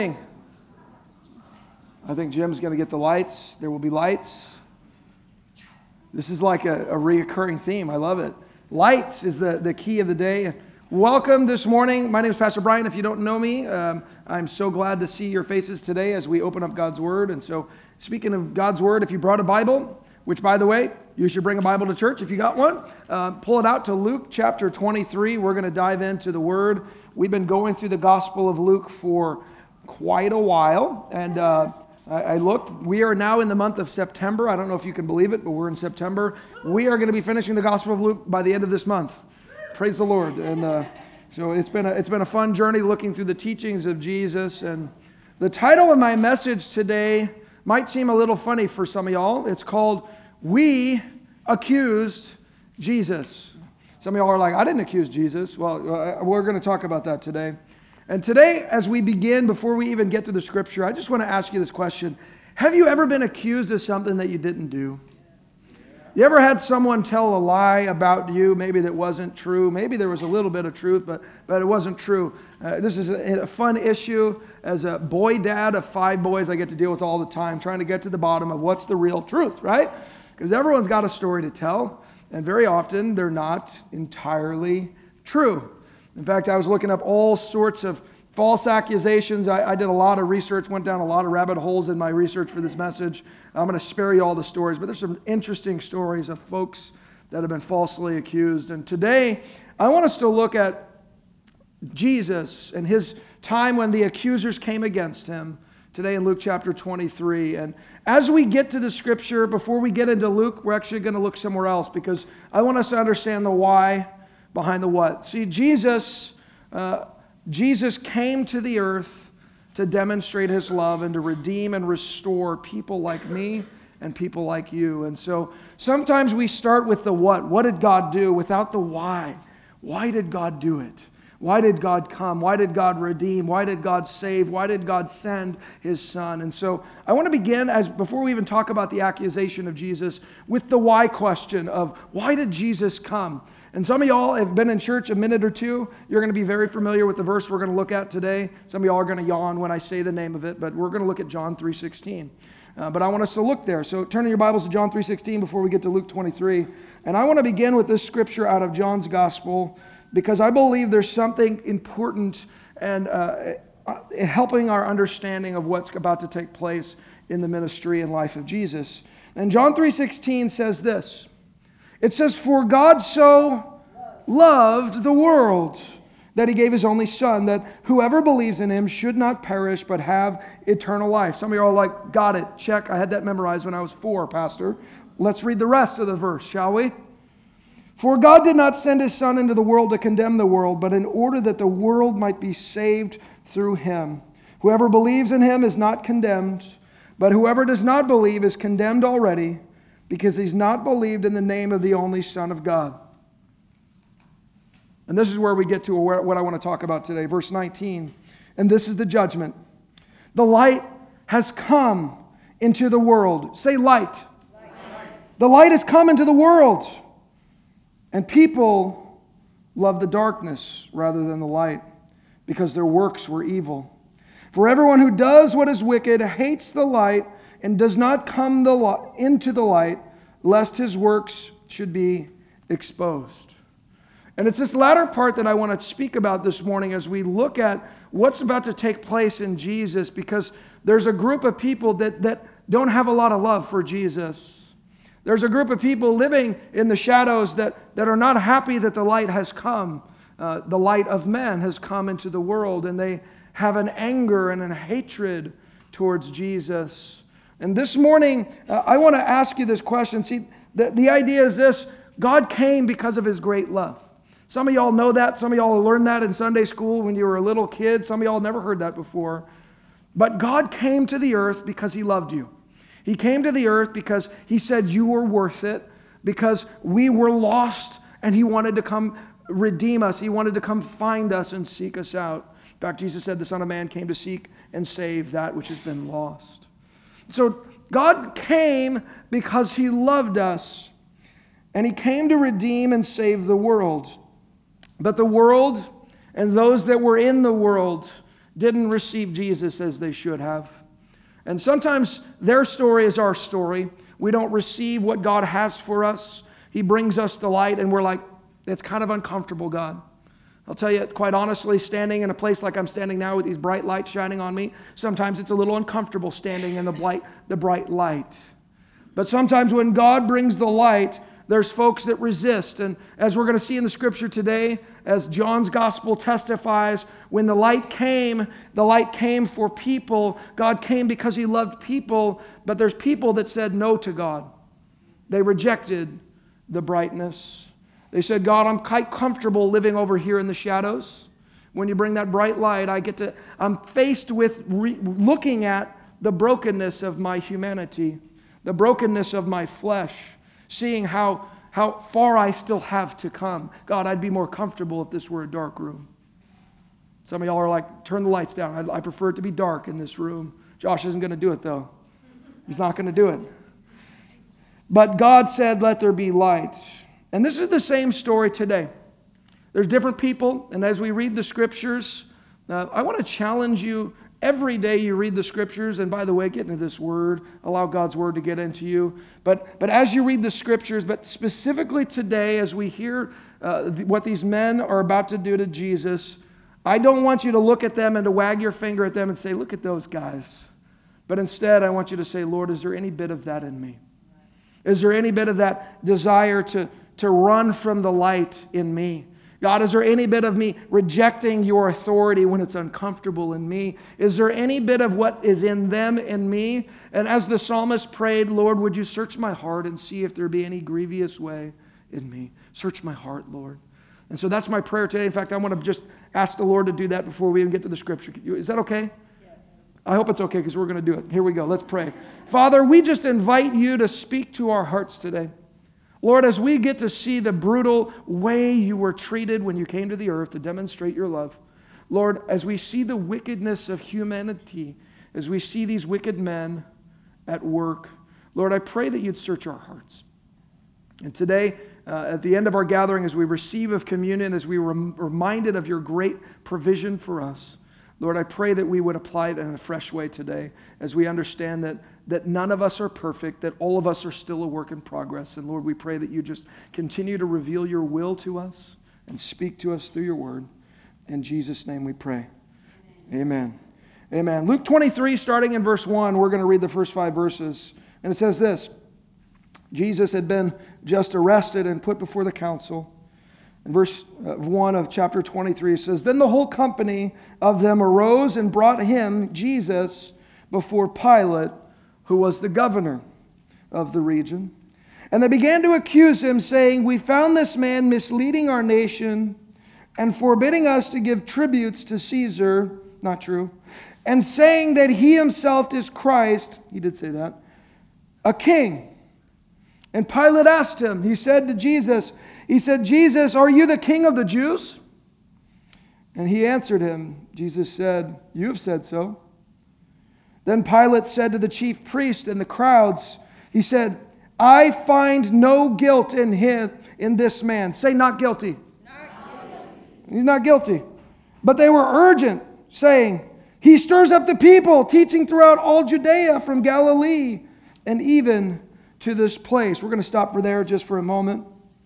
I think Jim's going to get the lights. There will be lights. This is like a reoccurring theme. I love it. Lights is the key of the day. Welcome this morning. My name is Pastor Brian. If you don't know me, I'm so glad to see your faces today as we open up God's Word. And so, speaking of God's Word, if you brought a Bible, which, by the way, you should bring a Bible to church if you got one, pull it out to Luke chapter 23. We're going to dive into the Word. We've been going through the Gospel of Luke for quite a while, and I looked. We are now in the month of September. I don't know if you can believe it, but we're in September. We are going to be finishing the Gospel of Luke by the end of this month. Praise the Lord. And so it's been a fun journey looking through the teachings of Jesus. And the title of my message today might seem a little funny for some of y'all. It's called "We Accused Jesus." Some of y'all are like, "I didn't accuse Jesus." Well, we're going to talk about that today. And today, as we begin, before we even get to the scripture, I just want to ask you this question. Have you ever been accused of something that you didn't do? You ever had someone tell a lie about you, maybe that wasn't true? Maybe there was a little bit of truth, but it wasn't true. This is a fun issue. As a boy dad of 5 boys, I get to deal with all the time, trying to get to the bottom of what's the real truth, right? Because everyone's got a story to tell, and very often they're not entirely true. In fact, I was looking up all sorts of false accusations. I did a lot of research, went down a lot of rabbit holes in my research for this message. I'm going to spare you all the stories, but there's some interesting stories of folks that have been falsely accused. And today, I want us to look at Jesus and his time when the accusers came against him, today in Luke chapter 23. And as we get to the scripture, before we get into Luke, we're actually going to look somewhere else because I want us to understand the why behind the what. See, Jesus came to the earth to demonstrate his love and to redeem and restore people like me and people like you. And so sometimes we start with the what. What did God do without the why? Why did God do it? Why did God come? Why did God redeem? Why did God save? Why did God send his son? And so I want to begin, before we even talk about the accusation of Jesus, with the why question of why did Jesus come? And some of y'all have been in church a minute or two. You're going to be very familiar with the verse we're going to look at today. Some of y'all are going to yawn when I say the name of it, but we're going to look at John 3:16. But I want us to look there. So turn in your Bibles to John 3:16 before we get to Luke 23. And I want to begin with this scripture out of John's Gospel because I believe there's something important and helping our understanding of what's about to take place in the ministry and life of Jesus. And John 3:16 says this. It says, "For God so loved the world that he gave his only son, that whoever believes in him should not perish but have eternal life." Some of you are like, "Got it, check. I had that memorized when I was 4, Pastor." Let's read the rest of the verse, shall we? "For God did not send his son into the world to condemn the world, but in order that the world might be saved through him. Whoever believes in him is not condemned, but whoever does not believe is condemned already, because he's not believed in the name of the only Son of God." And this is where we get to what I want to talk about today. Verse 19. "And this is the judgment. The light has come into the world." Say light. Light. "The light has come into the world. And people love the darkness rather than the light, because their works were evil. For everyone who does what is wicked hates the light and does not come into the light, lest his works should be exposed." And it's this latter part that I want to speak about this morning as we look at what's about to take place in Jesus, because there's a group of people that don't have a lot of love for Jesus. There's a group of people living in the shadows that are not happy that the light has come. The light of men has come into the world, and they have an anger and a hatred towards Jesus. And this morning, I want to ask you this question. See, the idea is this. God came because of his great love. Some of y'all know that. Some of y'all learned that in Sunday school when you were a little kid. Some of y'all never heard that before. But God came to the earth because he loved you. He came to the earth because he said you were worth it, because we were lost, and he wanted to come redeem us. He wanted to come find us and seek us out. In fact, Jesus said the Son of Man came to seek and save that which has been lost. So God came because he loved us, and he came to redeem and save the world. But the world and those that were in the world didn't receive Jesus as they should have. And sometimes their story is our story. We don't receive what God has for us. He brings us the light, and we're like, it's kind of uncomfortable, God. I'll tell you, quite honestly, standing in a place like I'm standing now with these bright lights shining on me, sometimes it's a little uncomfortable standing in the bright light. But sometimes when God brings the light, there's folks that resist. And as we're going to see in the scripture today, as John's gospel testifies, when the light came for people. God came because he loved people, but there's people that said no to God. They rejected the brightness. They said, God, I'm quite comfortable living over here in the shadows. When you bring that bright light, I'm faced with looking at the brokenness of my humanity, the brokenness of my flesh, seeing how far I still have to come. God, I'd be more comfortable if this were a dark room. Some of y'all are like, turn the lights down. I prefer it to be dark in this room. Josh isn't going to do it, though. He's not going to do it. But God said, let there be light. And this is the same story today. There's different people, and as we read the scriptures, I want to challenge you. Every day you read the scriptures, and by the way, get into this word, allow God's word to get into you. But as you read the scriptures, but specifically today, as we hear what these men are about to do to Jesus, I don't want you to look at them and to wag your finger at them and say, look at those guys. But instead, I want you to say, Lord, is there any bit of that in me? Is there any bit of that desire to run from the light in me? God, is there any bit of me rejecting your authority when it's uncomfortable in me? Is there any bit of what is in them in me? And as the psalmist prayed, Lord, would you search my heart and see if there be any grievous way in me? Search my heart, Lord. And so that's my prayer today. In fact, I want to just ask the Lord to do that before we even get to the scripture. Is that okay? Yes. I hope it's okay because we're going to do it. Here we go. Let's pray. Father, we just invite you to speak to our hearts today. Lord, as we get to see the brutal way you were treated when you came to the earth to demonstrate your love, Lord, as we see the wickedness of humanity, as we see these wicked men at work, Lord, I pray that you'd search our hearts. And today, at the end of our gathering, as we receive of communion, as we were reminded of your great provision for us, Lord, I pray that we would apply it in a fresh way today as we understand that none of us are perfect, that all of us are still a work in progress. And Lord, we pray that you just continue to reveal your will to us and speak to us through your word. In Jesus' name we pray. Amen. Amen. Luke 23, starting in verse 1, we're going to read the first 5 verses. And it says this: Jesus had been just arrested and put before the council. In verse 1 of chapter 23, it says, Then the whole company of them arose and brought him, Jesus, before Pilate, who was the governor of the region. And they began to accuse him, saying, We found this man misleading our nation and forbidding us to give tributes to Caesar, not true, and saying that he himself is Christ, he did say that, a king. And Pilate asked him, he said, Jesus, are you the king of the Jews? And he answered him, Jesus said, You have said so. Then Pilate said to the chief priest and the crowds, he said, I find no guilt in this man. Say, not guilty. Not guilty. He's not guilty. But they were urgent, saying, He stirs up the people, teaching throughout all Judea from Galilee and even to this place. We're going to stop for there just for a moment.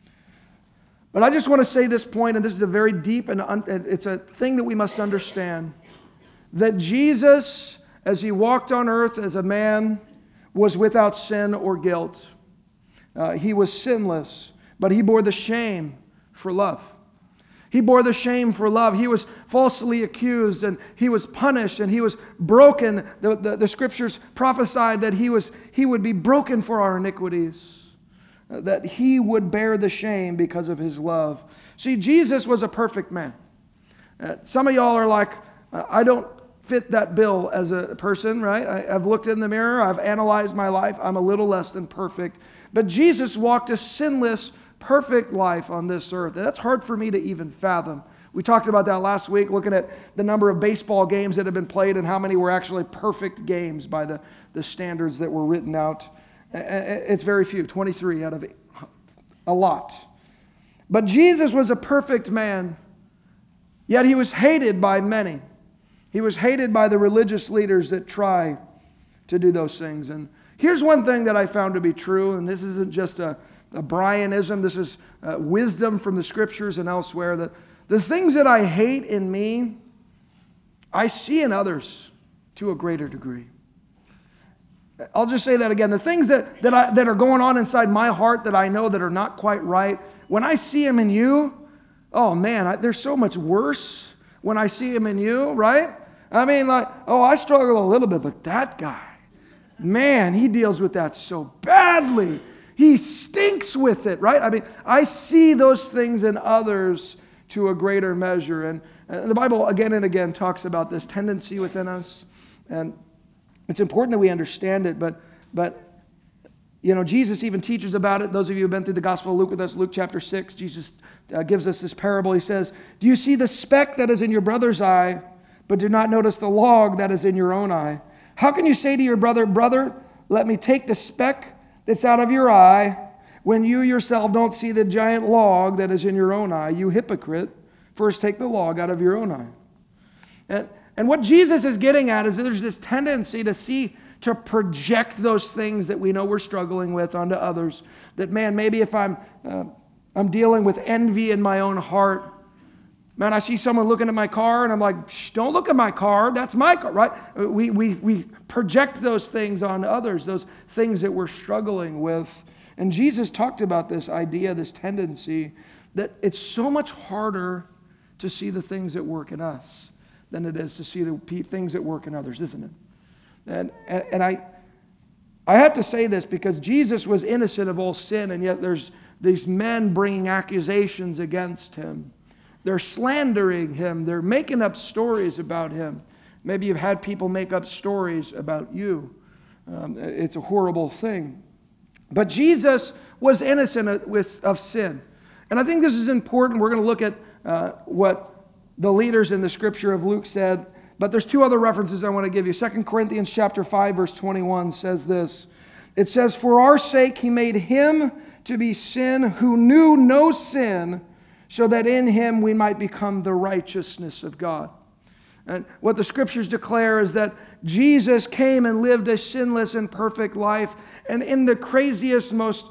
But I just want to say this point, and this is a very deep, and it's a thing that we must understand, that Jesus, as he walked on earth as a man, was without sin or guilt. He was sinless, but he bore the shame for love. He bore the shame for love. He was falsely accused, and he was punished, and he was broken. The scriptures prophesied that he would be broken for our iniquities, that he would bear the shame because of his love. See, Jesus was a perfect man. Some of y'all are like, I don't fit that bill as a person, right? I've looked in the mirror, I've analyzed my life, I'm a little less than perfect. But Jesus walked a sinless, perfect life on this earth. And that's hard for me to even fathom. We talked about that last week, looking at the number of baseball games that have been played and how many were actually perfect games by the standards that were written out. It's very few, 23 out of a lot. But Jesus was a perfect man, yet he was hated by many. He was hated by the religious leaders that try to do those things. And here's one thing that I found to be true, and this isn't just a Brianism, this is wisdom from the Scriptures and elsewhere, that the things that I hate in me, I see in others to a greater degree. I'll just say that again. The things that are going on inside my heart that I know that are not quite right, when I see them in you, oh man, they're so much worse when I see them in you, right? I mean, like, oh, I struggle a little bit, but that guy, man, he deals with that so badly. He stinks with it, right? I mean, I see those things in others to a greater measure. And the Bible again and again talks about this tendency within us. And it's important that we understand it, but you know, Jesus even teaches about it. Those of you who have been through the Gospel of Luke with us, Luke chapter 6, Jesus gives us this parable. He says, "Do you see the speck that is in your brother's eye, but do not notice the log that is in your own eye? How can you say to your brother, 'Brother, let me take the speck that's out of your eye,' when you yourself don't see the giant log that is in your own eye? You hypocrite, first take the log out of your own eye." And what Jesus is getting at is that there's this tendency to project those things that we know we're struggling with onto others. That, man, maybe if I'm dealing with envy in my own heart, man, I see someone looking at my car and I'm like, shh, don't look at my car, that's my car, right? We project those things on others, those things that we're struggling with. And Jesus talked about this idea, this tendency, that it's so much harder to see the things that work in us than it is to see the things that work in others, isn't it? And I have to say this because Jesus was innocent of all sin, and yet there's these men bringing accusations against him. They're slandering him. They're making up stories about him. Maybe you've had people make up stories about you. It's a horrible thing. But Jesus was innocent of sin. And I think this is important. We're going to look at what the leaders in the scripture of Luke said. But there's two other references I want to give you. 2 Corinthians chapter 5, verse 21 says this. It says, "For our sake he made him to be sin who knew no sin, so that in him we might become the righteousness of God." And what the scriptures declare is that Jesus came and lived a sinless and perfect life. And in the craziest, most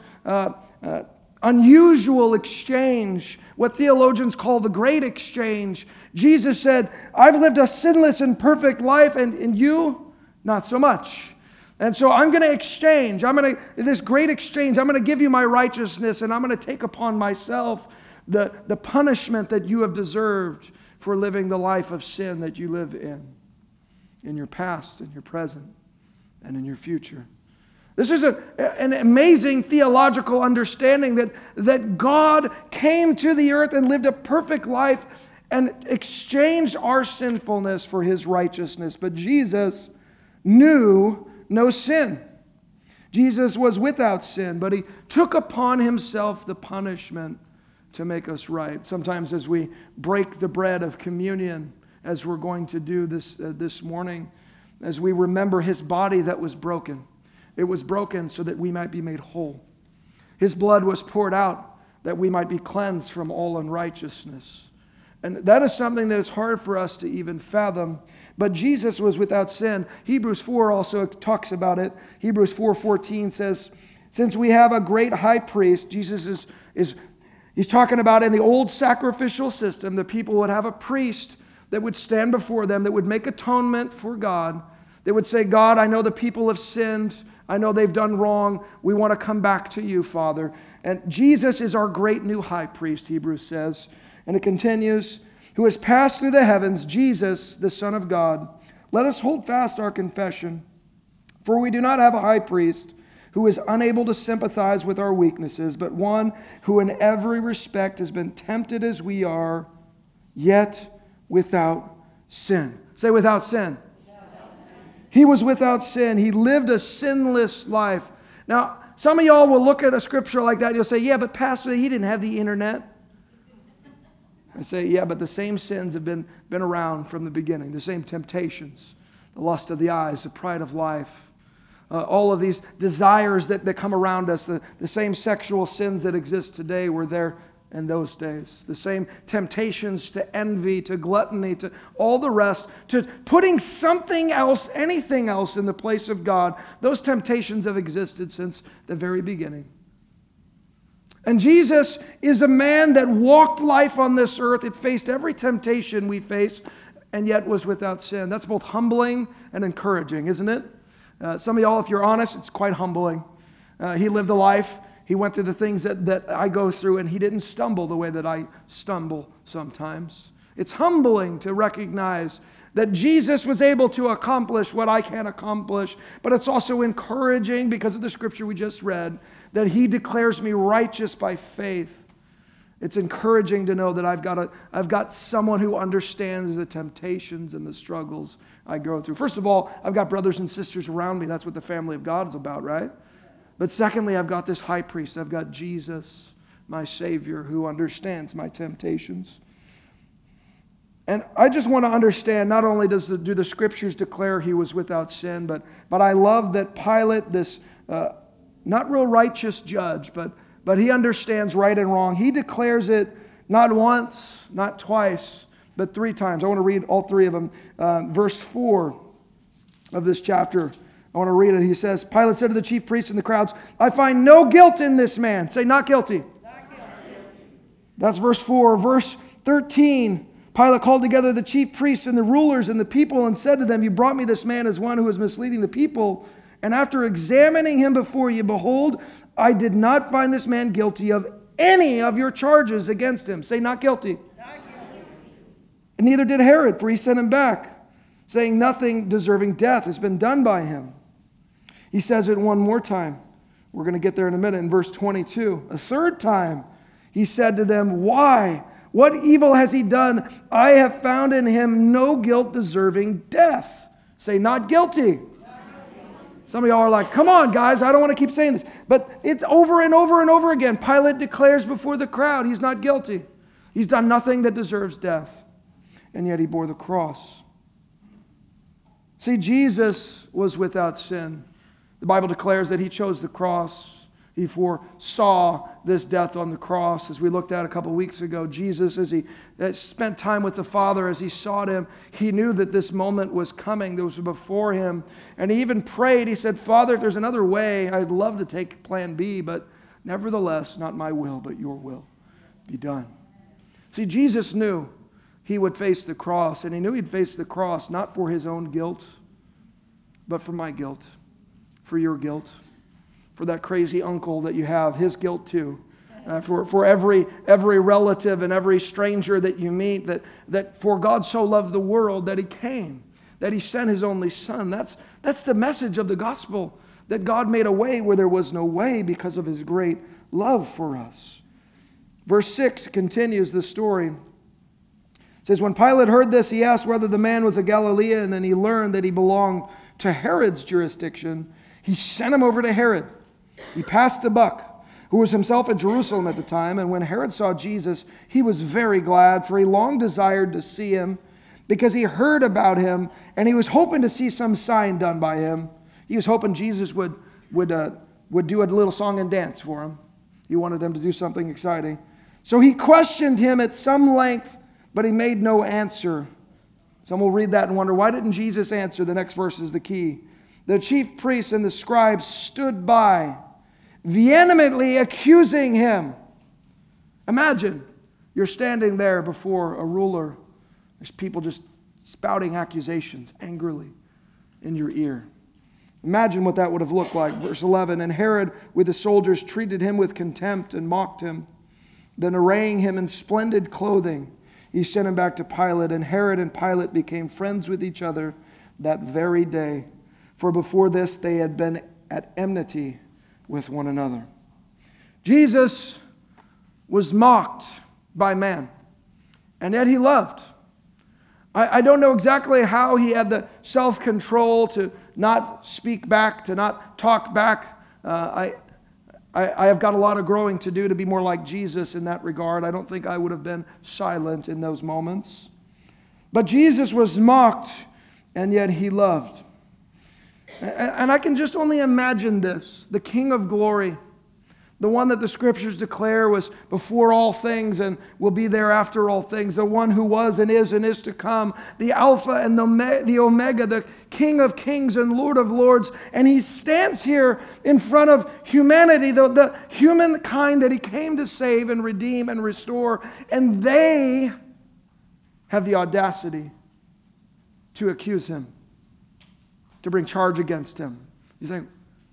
unusual exchange, what theologians call the great exchange, Jesus said, "I've lived a sinless and perfect life, and you, not so much. And so I'm going to exchange. This great exchange, I'm going to give you my righteousness, and I'm going to take upon myself the punishment that you have deserved for living the life of sin that you live in your past, in your present, and in your future." This is an amazing theological understanding that God came to the earth and lived a perfect life and exchanged our sinfulness for his righteousness. But Jesus knew no sin. Jesus was without sin, but he took upon himself the punishment to make us right. Sometimes as we break the bread of communion, as we're going to do this morning, as we remember his body that was broken, it was broken so that we might be made whole. His blood was poured out that we might be cleansed from all unrighteousness. And that is something that is hard for us to even fathom. But Jesus was without sin. Hebrews 4 also talks about it. Hebrews 4:14 says, "Since we have a great high priest," Jesus he's talking about in the old sacrificial system, the people would have a priest that would stand before them, that would make atonement for God. They would say, "God, I know the people have sinned. I know they've done wrong. We want to come back to you, Father." And Jesus is our great new high priest, Hebrews says. And it continues, "Who has passed through the heavens, Jesus, the Son of God. Let us hold fast our confession. For we do not have a high priest who is unable to sympathize with our weaknesses, but one who in every respect has been tempted as we are, yet without sin." Say, without sin. He was without sin. He lived a sinless life. Now, some of y'all will look at a scripture like that and you'll say, "Yeah, but Pastor, he didn't have the internet." I say, yeah, but the same sins have been around from the beginning. The same temptations, the lust of the eyes, the pride of life, all of these desires that come around us, the same sexual sins that exist today were there in those days. The same temptations to envy, to gluttony, to all the rest, to putting something else, anything else in the place of God. Those temptations have existed since the very beginning. And Jesus is a man that walked life on this earth. It faced every temptation we face, and yet was without sin. That's both humbling and encouraging, isn't it? Some of y'all, if you're honest, it's quite humbling. He lived a life. He went through the things that I go through, and he didn't stumble the way that I stumble sometimes. It's humbling to recognize that Jesus was able to accomplish what I can't accomplish, but it's also encouraging because of the scripture we just read, that he declares me righteous by faith. It's encouraging to know that I've got someone who understands the temptations and the struggles I go through. First of all, I've got brothers and sisters around me. That's what the family of God is about, right? But secondly, I've got this high priest. I've got Jesus, my Savior, who understands my temptations. And I just want to understand, not only do the scriptures declare he was without sin, but I love that Pilate, this not real righteous judge, but he understands right and wrong. He declares it not once, not twice, but 3 times. I want to read all 3 of them. Verse 4 of this chapter. I want to read it. He says, Pilate said to the chief priests and the crowds, I find no guilt in this man. Say, not guilty. Not guilty. That's verse 4. Verse 13, Pilate called together the chief priests and the rulers and the people and said to them, you brought me this man as one who is misleading the people. And after examining him before you, behold, I did not find this man guilty of any of your charges against him. Say, not guilty. Not guilty. And neither did Herod, for he sent him back, saying nothing deserving death has been done by him. He says it one more time. We're going to get there in a minute. In verse 22, a third time, he said to them, why? What evil has he done? I have found in him no guilt deserving death. Say, not guilty. Some of y'all are like, come on, guys, I don't want to keep saying this. But it's over and over and over again. Pilate declares before the crowd he's not guilty. He's done nothing that deserves death. And yet he bore the cross. See, Jesus was without sin. The Bible declares that he chose the cross. He foresaw this death on the cross. As we looked at a couple weeks ago, Jesus, as he spent time with the Father, as he sought him, he knew that this moment was coming, that was before him. And he even prayed. He said, Father, if there's another way, I'd love to take plan B, but nevertheless, not my will, but your will be done. See, Jesus knew he would face the cross, and he knew he'd face the cross not for his own guilt, but for my guilt, for your guilt, for that crazy uncle that you have, his guilt too, for every relative and every stranger that you meet, that for God so loved the world that he came, that he sent his only son. That's the message of the gospel, that God made a way where there was no way because of his great love for us. Verse 6 continues the story. It says, when Pilate heard this, he asked whether the man was a Galilean, and he learned that he belonged to Herod's jurisdiction. He sent him over to Herod. He passed the buck, who was himself at Jerusalem at the time. And when Herod saw Jesus, he was very glad, for he long desired to see him, because he heard about him, and he was hoping to see some sign done by him. He was hoping Jesus would do a little song and dance for him. He wanted him to do something exciting. So he questioned him at some length, but he made no answer. Some will read that and wonder, why didn't Jesus answer? The next verse is the key. The chief priests and the scribes stood by, vehemently accusing him. Imagine you're standing there before a ruler. There's people just spouting accusations angrily in your ear. Imagine what that would have looked like. Verse 11, and Herod with the soldiers treated him with contempt and mocked him. Then arraying him in splendid clothing, he sent him back to Pilate, and Herod and Pilate became friends with each other that very day. For before this they had been at enmity with one another. Jesus was mocked by man, and yet he loved. I don't know exactly how he had the self-control to not speak back, to not talk back. I have got a lot of growing to do to be more like Jesus in that regard. I don't think I would have been silent in those moments. But Jesus was mocked, and yet he loved. And I can just only imagine this. The King of Glory, The one that the scriptures declare was before all things and will be there after all things. The one who was and is to come. The Alpha and the Omega, the King of kings and Lord of lords. And he stands here in front of humanity, the humankind that he came to save and redeem and restore. And they have the audacity to accuse him, to bring charge against him. You think,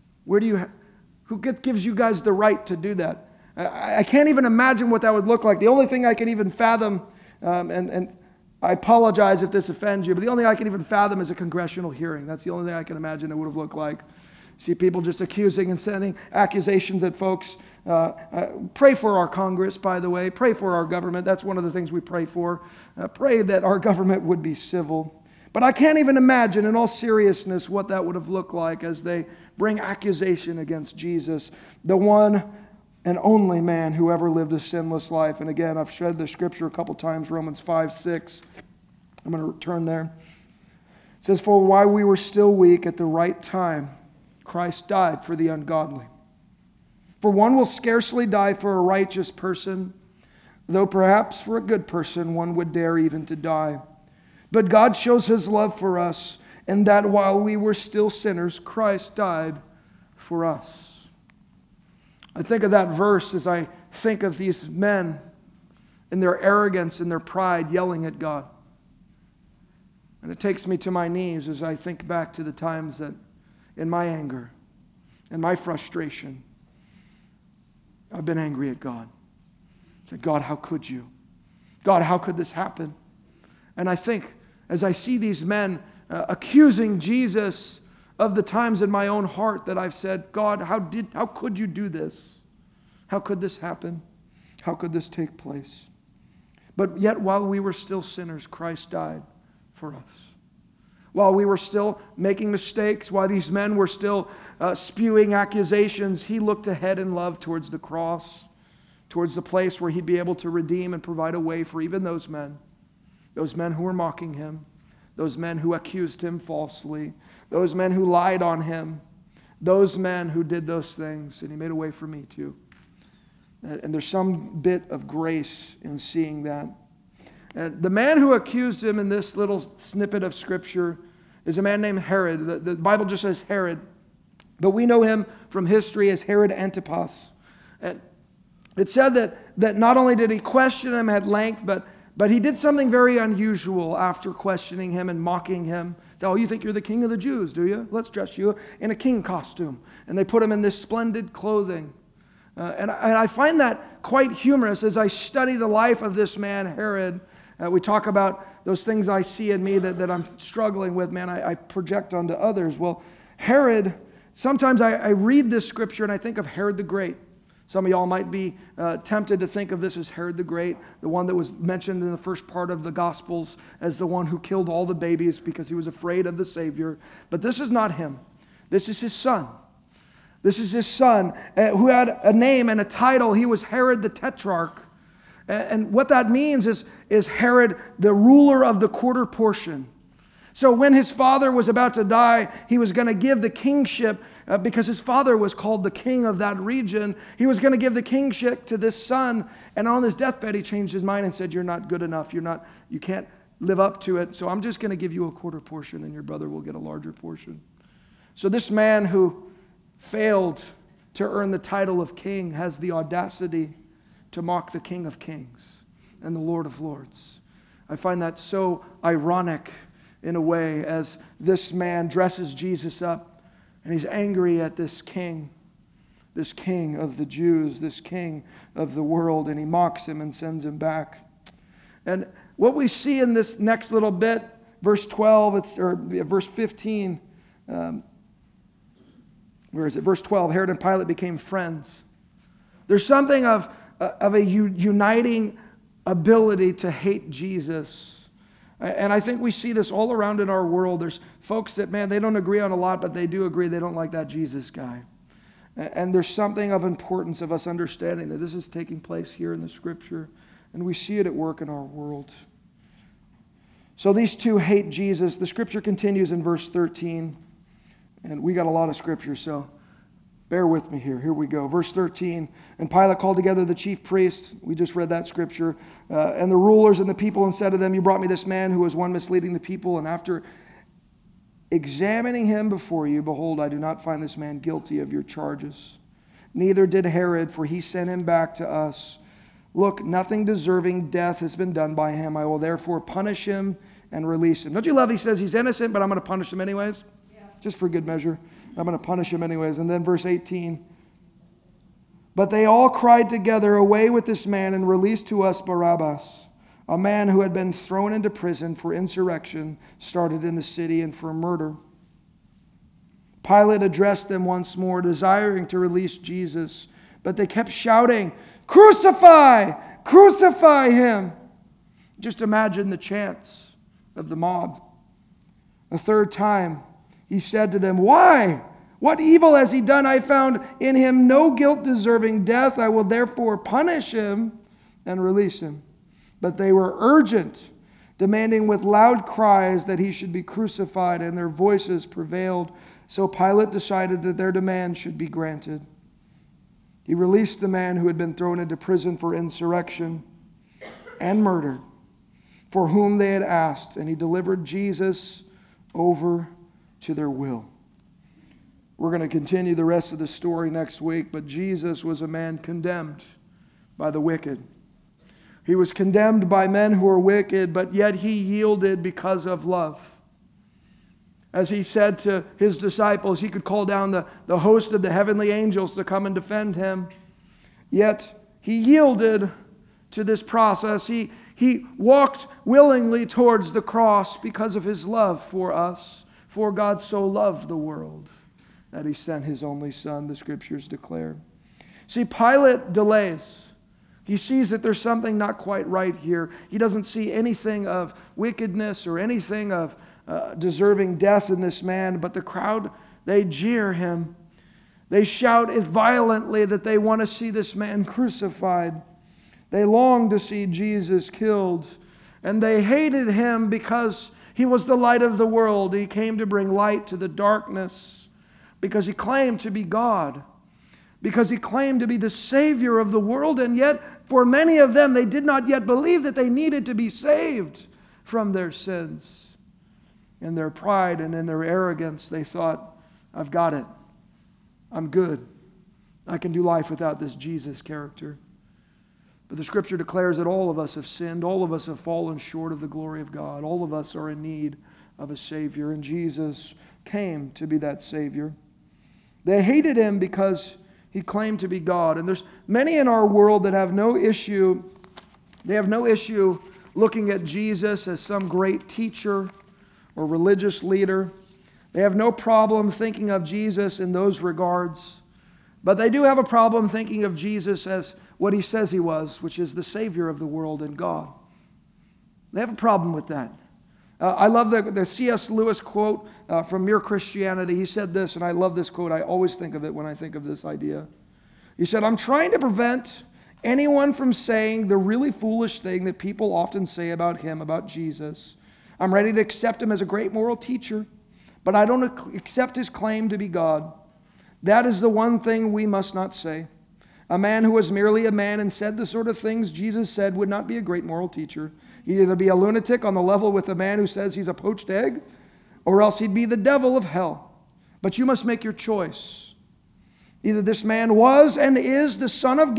who gives you guys the right to do that? I can't even imagine what that would look like. The only thing I can even fathom, and I apologize if this offends you, but the only thing I can even fathom is a congressional hearing. That's the only thing I can imagine it would have looked like. See people just accusing and sending accusations at folks. Pray for our Congress, by the way. Pray for our government. That's one of the things we pray for. Pray that our government would be civil. But I can't even imagine, in all seriousness, what that would have looked like as they bring accusation against Jesus, the one and only man who ever lived a sinless life. And again, I've read the scripture a couple times, Romans 5:6. I'm going to turn there. It says, "For while we were still weak, at the right time, Christ died for the ungodly. For one will scarcely die for a righteous person, though perhaps for a good person one would dare even to die. But God shows his love for us, and that while we were still sinners, Christ died for us." I think of that verse as I think of these men in their arrogance and their pride yelling at God. And it takes me to my knees as I think back to the times that in my anger and my frustration, I've been angry at God. I said, God, how could you? God, how could this happen? And I think, as I see these men accusing Jesus of the times in my own heart that I've said, God, how could you do this? How could this happen? How could this take place? But yet, while we were still sinners, Christ died for us. While we were still making mistakes, while these men were still spewing accusations, he looked ahead in love towards the cross, towards the place where he'd be able to redeem and provide a way for even those men who were mocking him, those men who accused him falsely, those men who lied on him, those men who did those things, and he made a way for me too. And there's some bit of grace in seeing that. And the man who accused him in this little snippet of Scripture is a man named Herod. The Bible just says Herod, but we know him from history as Herod Antipas. And it said that not only did he question him at length, but he did something very unusual after questioning him and mocking him. Said, "Oh, you think you're the king of the Jews, do you? Let's dress you in a king costume." And they put him in this splendid clothing. And I find that quite humorous as I study the life of this man, Herod. We talk about those things I see in me that I'm struggling with, man, I project onto others. Well, Herod, sometimes I read this scripture and I think of Herod the Great. Some of y'all might be tempted to think of this as Herod the Great, the one that was mentioned in the first part of the Gospels as the one who killed all the babies because he was afraid of the Savior. But this is not him. This is his son. This is his son who had a name and a title. He was Herod the Tetrarch. And what that means is Herod, the ruler of the quarter portion. So when his father was about to die, he was going to give the kingship, because his father was called the king of that region. He was going to give the kingship to this son. And on his deathbed, he changed his mind and said, "You're not good enough. You can't live up to it. So I'm just going to give you a quarter portion and your brother will get a larger portion." So this man who failed to earn the title of king has the audacity to mock the King of Kings and the Lord of Lords. I find that so ironic in a way as this man dresses Jesus up and he's angry at this king of the Jews, this king of the world, and he mocks him and sends him back. And what we see in this next little bit, verse 12, or verse 15, where is it? Verse 12, Herod and Pilate became friends. There's something of a uniting ability to hate Jesus. And I think we see this all around in our world. There's folks that, man, they don't agree on a lot, but they do agree they don't like that Jesus guy. And there's something of importance of us understanding that this is taking place here in the Scripture, and we see it at work in our world. So these two hate Jesus. The Scripture continues in verse 13, and we got a lot of Scripture, so Bear with me here. Here we go. Verse 13. And Pilate called together the chief priests. We just read that scripture. And the rulers and the people, and said to them, you brought me this man who was one misleading the people. And after examining him before you, behold, I do not find this man guilty of your charges. Neither did Herod, for he sent him back to us. Look, nothing deserving death has been done by him. I will therefore punish him and release him. Don't you love he says he's innocent, but I'm going to punish him anyways? Yeah. Just for good measure. I'm going to punish him anyways. And then verse 18. But they all cried together, away with this man, and release to us Barabbas, a man who had been thrown into prison for insurrection, started in the city, and for murder. Pilate addressed them once more, desiring to release Jesus. But they kept shouting, crucify! Crucify him! Just imagine the chants of the mob. A third time, he said to them, why? What evil has he done? I found in him no guilt deserving death. I will therefore punish him and release him. But they were urgent, demanding with loud cries that he should be crucified, and their voices prevailed. So Pilate decided that their demand should be granted. He released the man who had been thrown into prison for insurrection and murder, for whom they had asked, and he delivered Jesus over to their will. We're going to continue the rest of the story next week, but Jesus was a man condemned by the wicked. He was condemned by men who were wicked, but yet he yielded because of love. As he said to his disciples, he could call down the host of the heavenly angels to come and defend him. Yet he yielded to this process. He walked willingly towards the cross because of his love for us. For God so loved the world that he sent his only Son, the scriptures declare. See, Pilate delays. He sees that there's something not quite right here. He doesn't see anything of wickedness or anything of deserving death in this man, but the crowd, they jeer him. They shout violently that they want to see this man crucified. They long to see Jesus killed, and they hated him because he was the light of the world. He came to bring light to the darkness because he claimed to be God, because he claimed to be the Savior of the world, and yet for many of them, they did not yet believe that they needed to be saved from their sins. In their pride and in their arrogance, they thought, I've got it. I'm good. I can do life without this Jesus character. But the scripture declares that all of us have sinned. All of us have fallen short of the glory of God. All of us are in need of a Savior. And Jesus came to be that Savior. They hated him because he claimed to be God. And there's many in our world that have no issue. They have no issue looking at Jesus as some great teacher or religious leader. They have no problem thinking of Jesus in those regards. But they do have a problem thinking of Jesus as what he says he was, which is the Savior of the world and God. They have a problem with that. I love the C.S. Lewis quote from Mere Christianity. He said this, and I love this quote. I always think of it when I think of this idea. He said, I'm trying to prevent anyone from saying the really foolish thing that people often say about him, about Jesus. I'm ready to accept him as a great moral teacher, but I don't accept his claim to be God. That is the one thing we must not say. A man who was merely a man and said the sort of things Jesus said would not be a great moral teacher. He'd either be a lunatic on the level with a man who says he's a poached egg, or else he'd be the devil of hell. But you must make your choice. Either this man was and is the Son of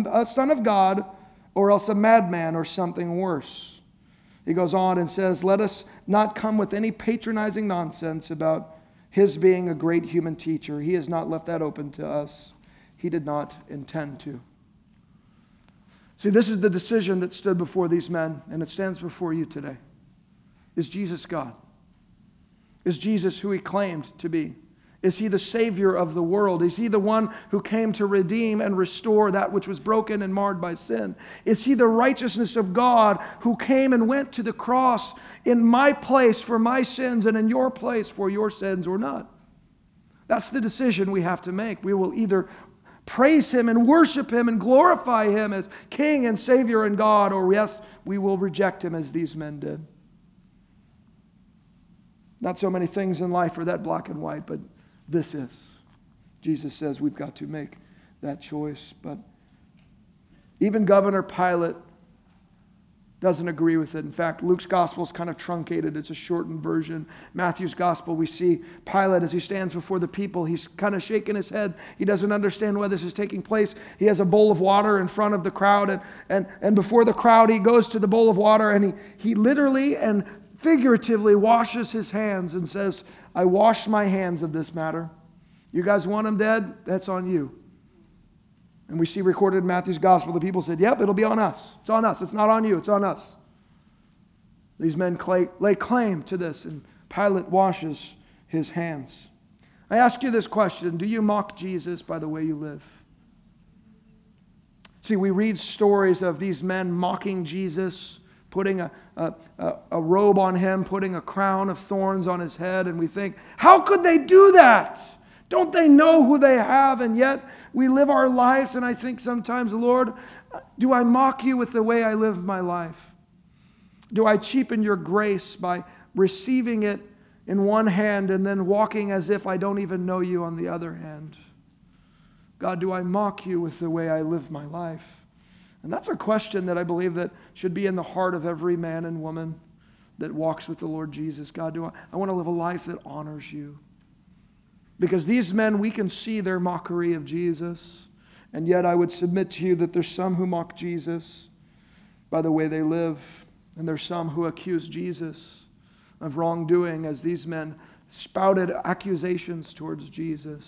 God, or else a madman or something worse. He goes on and says, let us not come with any patronizing nonsense about his being a great human teacher. He has not left that open to us. He did not intend to. See, this is the decision that stood before these men, and it stands before you today. Is Jesus God? Is Jesus who he claimed to be? Is he the Savior of the world? Is he the one who came to redeem and restore that which was broken and marred by sin? Is he the righteousness of God who came and went to the cross in my place for my sins and in your place for your sins, or not? That's the decision we have to make. We will either praise him and worship him and glorify him as King and Savior and God, or yes, we will reject him as these men did. Not so many things in life are that black and white, but this is. Jesus says we've got to make that choice. But even Governor Pilate doesn't agree with it. In fact, Luke's gospel is kind of truncated. It's a shortened version. Matthew's gospel, we see Pilate as he stands before the people. He's kind of shaking his head. He doesn't understand why this is taking place. He has a bowl of water in front of the crowd. And before the crowd, he goes to the bowl of water and he literally and figuratively washes his hands and says, I wash my hands of this matter. You guys want him dead? That's on you. And we see recorded in Matthew's gospel, the people said, yep, it'll be on us. It's on us. It's not on you. It's on us. These men lay claim to this, and Pilate washes his hands. I ask you this question. Do you mock Jesus by the way you live? See, we read stories of these men mocking Jesus, putting a robe on him, putting a crown of thorns on his head, and we think, how could they do that? Don't they know who they have? And yet we live our lives, and I think sometimes, Lord, do I mock you with the way I live my life? Do I cheapen your grace by receiving it in one hand and then walking as if I don't even know you on the other hand? God, do I mock you with the way I live my life? And that's a question that I believe that should be in the heart of every man and woman that walks with the Lord Jesus. God, I want to live a life that honors you. Because these men, we can see their mockery of Jesus. And yet I would submit to you that there's some who mock Jesus by the way they live. And there's some who accuse Jesus of wrongdoing as these men spouted accusations towards Jesus.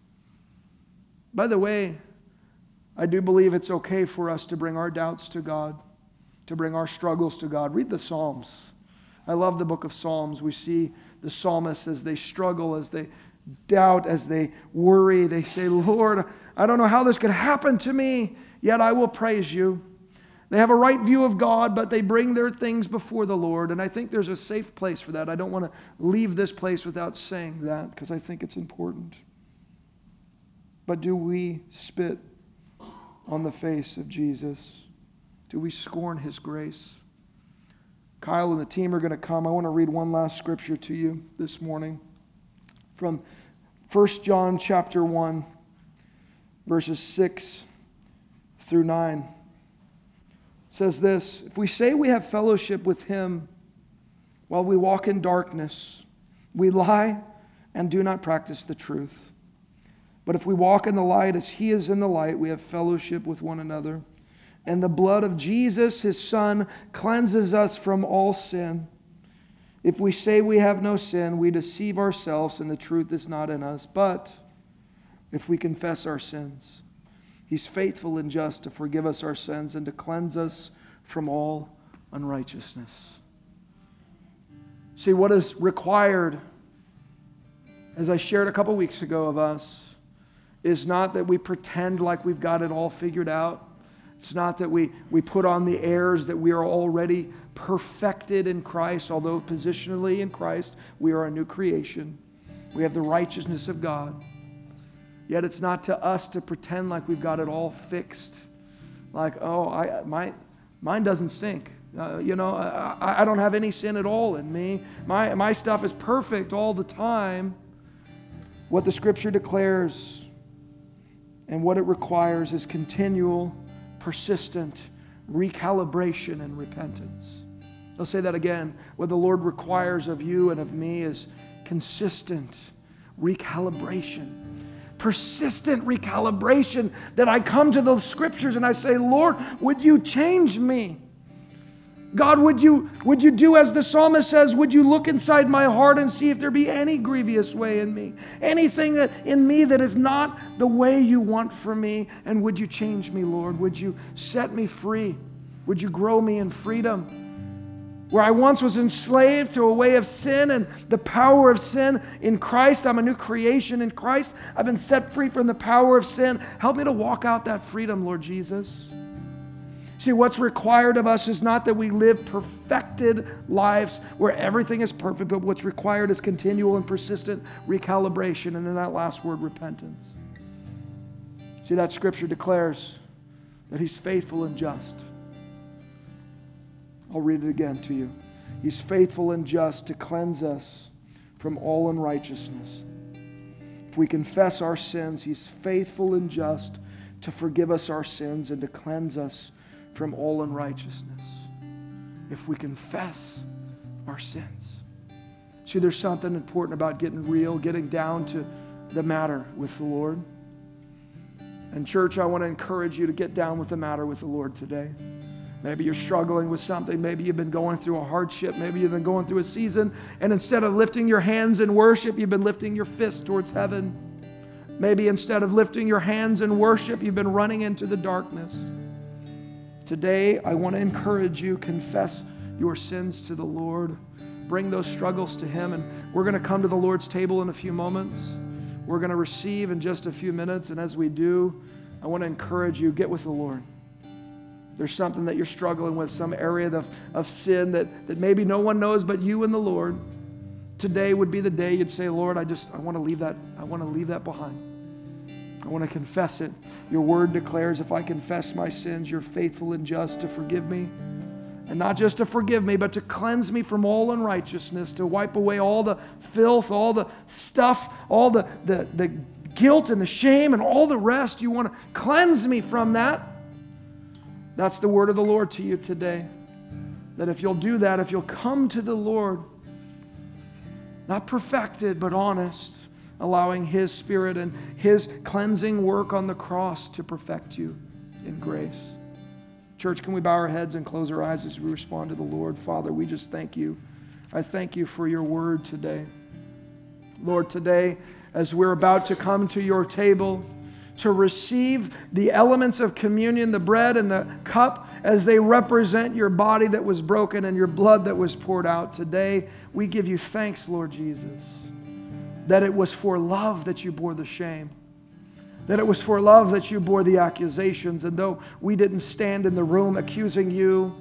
By the way, I do believe it's okay for us to bring our doubts to God, to bring our struggles to God. Read the Psalms. I love the book of Psalms. We see the psalmists as they struggle, as they doubt, as they worry. They say, Lord, I don't know how this could happen to me, yet I will praise you. They have a right view of God, but they bring their things before the Lord. And I think there's a safe place for that. I don't want to leave this place without saying that because I think it's important. But do we spit on the face of Jesus? Do we scorn his grace? Kyle and the team are going to come. I want to read one last scripture to you this morning from 1 John chapter 1, verses 6 through 9. It says this, if we say we have fellowship with him while we walk in darkness, we lie and do not practice the truth. But if we walk in the light as he is in the light, we have fellowship with one another. And the blood of Jesus, his Son, cleanses us from all sin. If we say we have no sin, we deceive ourselves and the truth is not in us. But if we confess our sins, he's faithful and just to forgive us our sins and to cleanse us from all unrighteousness. See, what is required, as I shared a couple weeks ago of us, is not that we pretend like we've got it all figured out. It's not that we put on the airs that we are already perfected in Christ, although positionally in Christ we are a new creation. We have the righteousness of God. Yet it's not to us to pretend like we've got it all fixed. Like, oh, mine doesn't stink. I don't have any sin at all in me. My stuff is perfect all the time. What the Scripture declares and what it requires is continual, persistent recalibration and repentance. I'll say that again. What the Lord requires of you and of me is consistent recalibration. Persistent recalibration, that I come to the Scriptures and I say, Lord, would you change me? God, would you do as the psalmist says, would you look inside my heart and see if there be any grievous way in me, anything in me that is not the way you want for me, and would you change me, Lord? Would you set me free? Would you grow me in freedom? Where I once was enslaved to a way of sin and the power of sin, in Christ, I'm a new creation in Christ. I've been set free from the power of sin. Help me to walk out that freedom, Lord Jesus. See, what's required of us is not that we live perfected lives where everything is perfect, but what's required is continual and persistent recalibration, and then that last word, repentance. See, that Scripture declares that he's faithful and just. I'll read it again to you. He's faithful and just to cleanse us from all unrighteousness, If we confess our sins, He's faithful and just to forgive us our sins and to cleanse us from all unrighteousness. If we confess our sins. See, there's something important about getting real, getting down to the matter with the Lord. And church, I want to encourage you to get down with the matter with the Lord today. Maybe you're struggling with something. Maybe you've been going through a hardship. Maybe you've been going through a season, and instead of lifting your hands in worship, you've been lifting your fist towards heaven. Maybe instead of lifting your hands in worship, you've been running into the darkness. Today, I want to encourage you, confess your sins to the Lord. Bring those struggles to Him, and we're going to come to the Lord's table in a few moments. We're going to receive in just a few minutes, and as we do, I want to encourage you, get with the Lord. There's something that you're struggling with, some area of sin that maybe no one knows but you and the Lord. Today would be the day you'd say, Lord, I want to leave that behind. I want to confess it. Your word declares, if I confess my sins, you're faithful and just to forgive me. And not just to forgive me, but to cleanse me from all unrighteousness, to wipe away all the filth, all the stuff, all the guilt and the shame and all the rest. You want to cleanse me from that. That's the word of the Lord to you today. That if you'll do that, if you'll come to the Lord, not perfected, but honest, allowing His Spirit and His cleansing work on the cross to perfect you in grace. Church, can we bow our heads and close our eyes as we respond to the Lord? Father, we just thank you. I thank you for your word today. Lord, today, as we're about to come to your table, to receive the elements of communion, the bread and the cup, as they represent your body that was broken and your blood that was poured out. Today, we give you thanks, Lord Jesus, that it was for love that you bore the shame, that it was for love that you bore the accusations. And though we didn't stand in the room accusing you,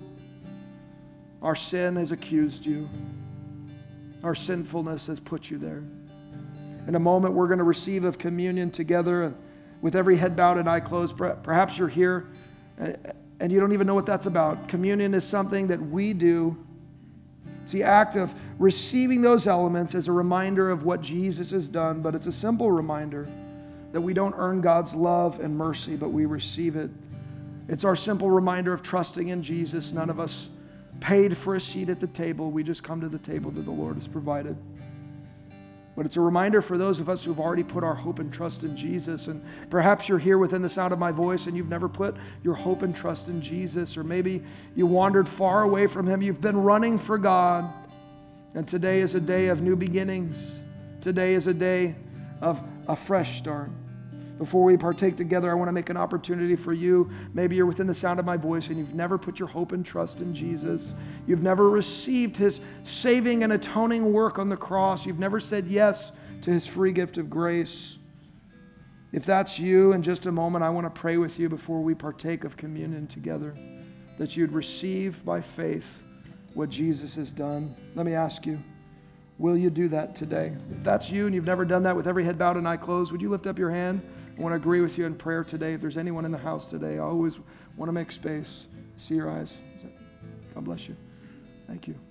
our sin has accused you. Our sinfulness has put you there. In a moment, we're going to receive of communion together, and with every head bowed and eye closed. Perhaps you're here and you don't even know what that's about. Communion is something that we do. It's the act of receiving those elements as a reminder of what Jesus has done, but it's a simple reminder that we don't earn God's love and mercy, but we receive it. It's our simple reminder of trusting in Jesus. None of us paid for a seat at the table. We just come to the table that the Lord has provided. But it's a reminder for those of us who've already put our hope and trust in Jesus. And perhaps you're here within the sound of my voice and you've never put your hope and trust in Jesus. Or maybe you wandered far away from Him. You've been running for God. And today is a day of new beginnings. Today is a day of a fresh start. Before we partake together, I want to make an opportunity for you. Maybe you're within the sound of my voice and you've never put your hope and trust in Jesus. You've never received His saving and atoning work on the cross. You've never said yes to His free gift of grace. If that's you, in just a moment, I want to pray with you before we partake of communion together, that you'd receive by faith what Jesus has done. Let me ask you, will you do that today? If that's you and you've never done that, with every head bowed and eye closed, would you lift up your hand? I want to agree with you in prayer today. If there's anyone in the house today, I always want to make space. See your eyes. God bless you. Thank you.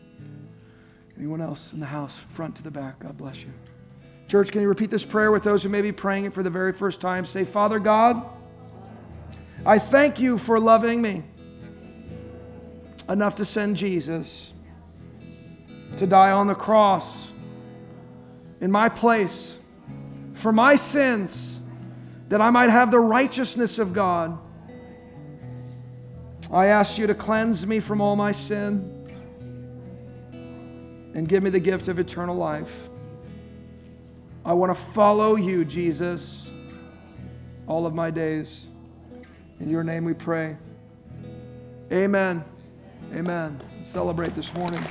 Anyone else in the house, front to the back? God bless you. Church, can you repeat this prayer with those who may be praying it for the very first time? Say, Father God, I thank you for loving me enough to send Jesus to die on the cross in my place for my sins, that I might have the righteousness of God. I ask you to cleanse me from all my sin and give me the gift of eternal life. I want to follow you, Jesus, all of my days. In your name we pray. Amen. Amen. Celebrate this morning.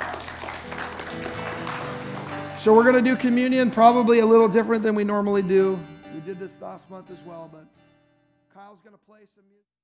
So we're going to do communion probably a little different than we normally do. We did this last month as well, but Kyle's going to play some music.